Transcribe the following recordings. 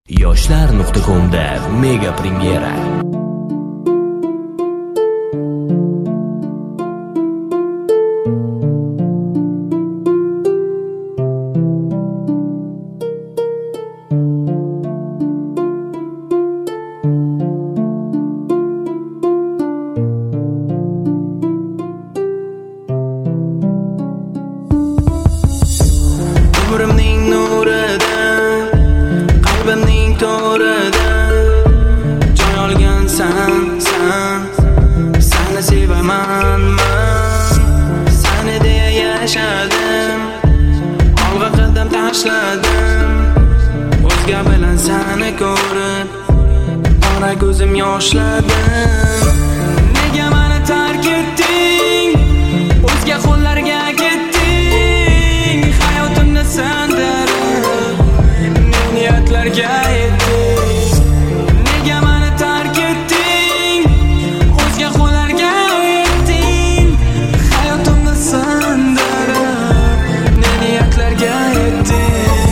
Yoshlar.com'da mega premyera. Umrimning nurida, qalbimning to'rida joy olgansan, seni sevaman men. Seni deya yashadim, olg'a qadam tashladim. O'zga bilan seni ko'rib, qora ko'zim yoshladim. Nega meni tark etding? O'zga qo'llarga ketding. Hayotimni sandirib, niyatlarga yetding. Nega meni tark etding? O'zga qo'llarga yetding. Hayotimni sandirib, niyatlarga yetding.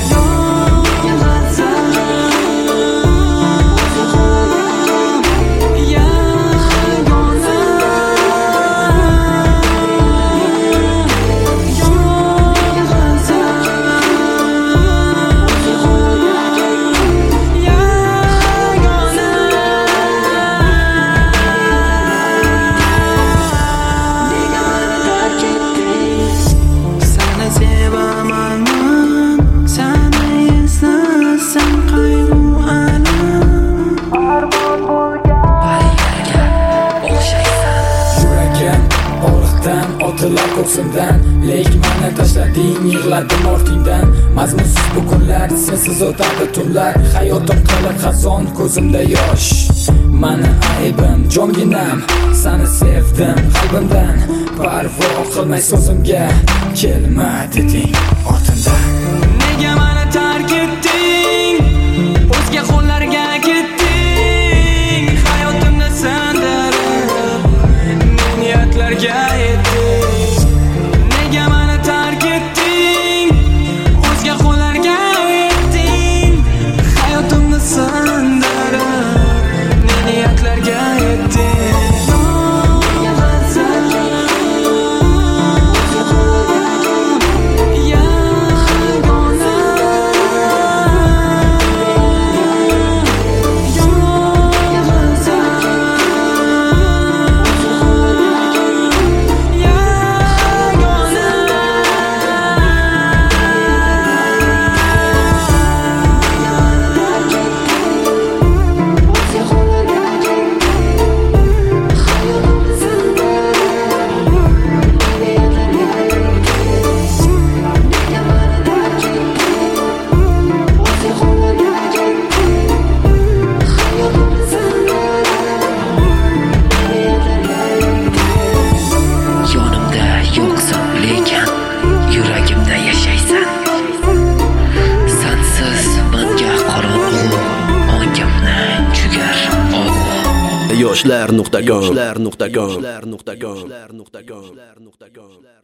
Otilar ko'ksimdan, lek meni tashlading, yig'ladim ortingdan. Mazmunsiz bu kunlar, sensiz o'tadi tunlar. Hayotim qiliq xazon, ko'zimda yosh. Mani aybim, jonginam, seni sevdim qalbimdan. Parvo qilmay so'zimga, kelma deding ortimdan. Nega meni tark etding? O'zga qo'llarga ketding. Hayotimni sandirib, niyatlarga yetding. Nega meni tark etding? O'zga qo'llarga yetding. Hayotimni sandirib, niyatlarga yetding. Yoshlar.com